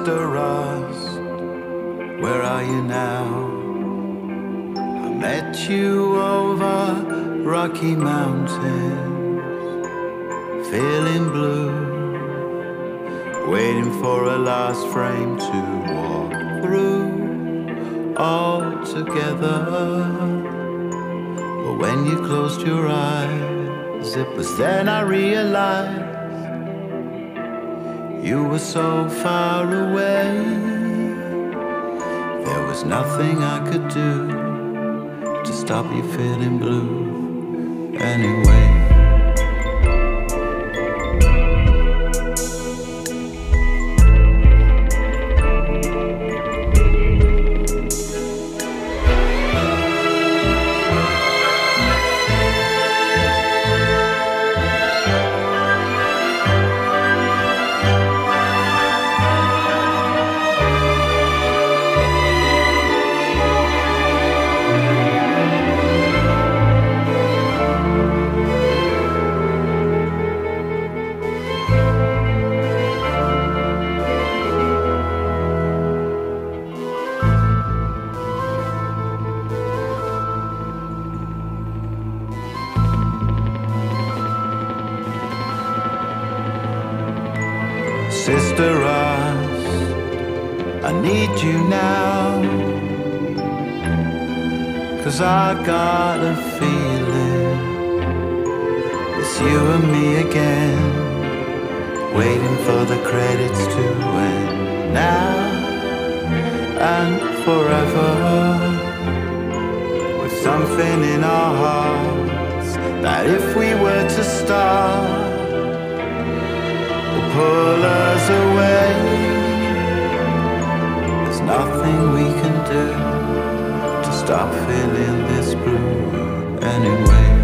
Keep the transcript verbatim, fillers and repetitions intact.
Sister Rust, where are you now? I met you over Rocky Mountains, feeling blue, waiting for a last frame to walk through all together. But when you closed your eyes, it was then I realized you were so far away. There was nothing I could do to stop you feeling blue anyway. Sister Rust, I need you now, 'cause I got a feeling it's you and me again, waiting for the credits to end now and forever, with something in our hearts that if we were to start pull us away. There's nothing we can do to stop feeling this blue anyway.